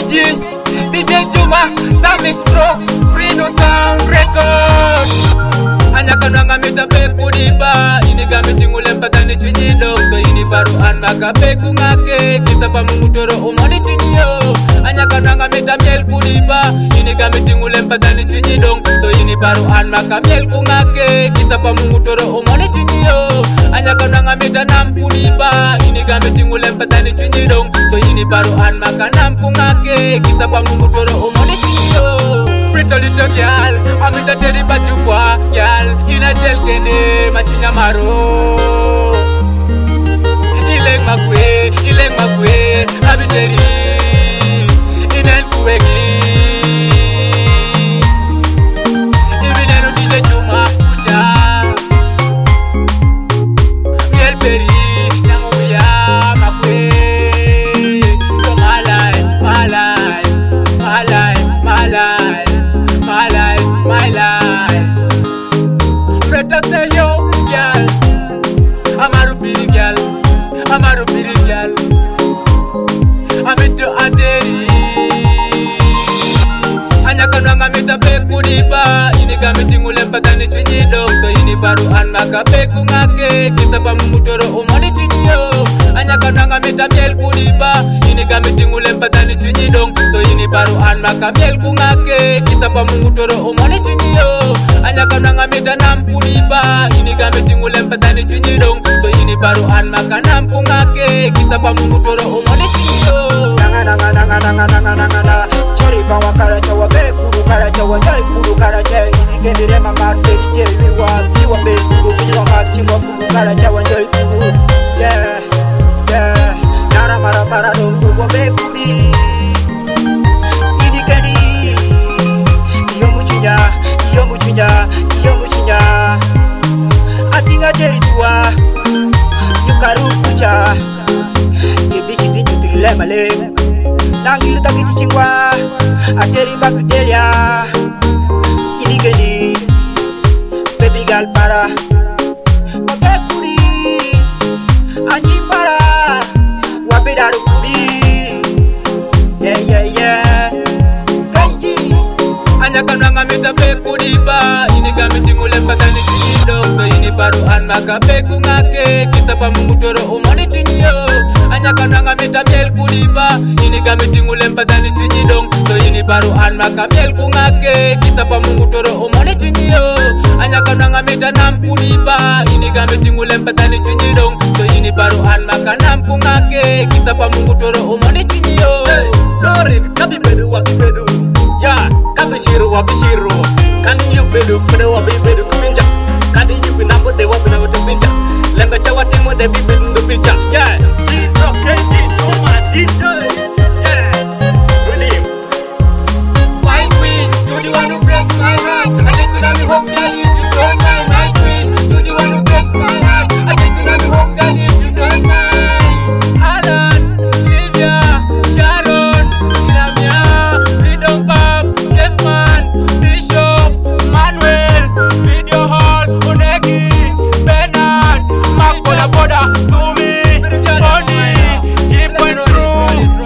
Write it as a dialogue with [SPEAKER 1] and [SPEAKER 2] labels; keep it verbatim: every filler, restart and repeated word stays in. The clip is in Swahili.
[SPEAKER 1] G, D J Juma, Samix Pro, Reno Sound Records. Anyakanwanga mita peku diba, iniga mitingule mpata ni chunyido. So ini baru an maka peku ngake, kisa pa mungutoro umoni chunyo. Anyakanwanga mita miel kudiba, iniga mitingule mpata ni chunyido. So ini baru an maka miel kungake, kisa pa mungutoro umoni chunyo. Anyakanwanga mita nam kudiba, iniga mitingule mpata ni chunyido. So ini baru an maka nam kungake, kisa pa mungutoro umoni chunyo. Pretty little girl, I'm in the teddy but you for girl. In a gel kene, machinya maro. Ileng makwe, ileng makwe, abiteri. Inen kuwegi. Ibinenu D J Juma kucha. Miel peri, nyango ya makwe. So my life, my life, my life, my life. My life, my life. Better say yo, girl. I'm a rupiri girl. I'm a rupiri girl. I'm into a dairy. Anyakanwanga mita peku diba, iniga mitingule mpata ni chunyido. So ini baru an maka peku ngake, kisa pa mungutoro umoni chunyo. Anyakanwanga mita miel kudiba, iniga mitingule mpata ni chunyido. So ini baru an maka miel kungake, kisa pa mungutoro umoni chunyo. Anyakanwanga mita nam kudiba, iniga mitingule mpata ni chunyido. So ini baru an maka nam kungake, kisa pa mungutoro umoni chunyo.
[SPEAKER 2] Nanga nanga nanga nanga nanga nanga nanga Cheri bawa kara chawa be kuru kara chawa njai kuru kara chai Kendi rema marteri cheri miwa Miwa be kuru miwa machiwa kuru kara chawa njai kuru Yeah, yeah Nara mara para dongu wa be kuri Ini kendi Iyo muchinya, iyo muchinya, iyo muchinya Atinga cheri tua Yukaru kucha Kibishi tinju tirile male Nangilu taki chichingwa Ateri bakudelia Inigeni Baby girl para Wabekuri Anjim para Wabedaru kuri Yeah yeah yeah Kanji
[SPEAKER 1] Anyakanwanga mita peku diba, iniga mitingule mpata ni chunyido. So ini baru an maka peku ngake, kisa pa mungutoro umoni chunyo. Anyakanwanga mita miel kudiba, iniga mitingule mpata ni chunyido. So ini baru an maka miel kungake, kisa pa mungutoro umoni chunyo. Anyakanwanga mita nam kudiba, iniga mitingule mpata ni chunyido. So ini baru an maka nam kungake, kisa pa mungutoro umoni chunyo.
[SPEAKER 3] Dorin, kabi bedu wabi bedu. Ya, kabi shiru wabi shiru. Kani yu bedu, bedu wabi bedu kubinja. Kani yu binabo de wabi na watu binja. Lembe chawa timo de bibi ndu binja.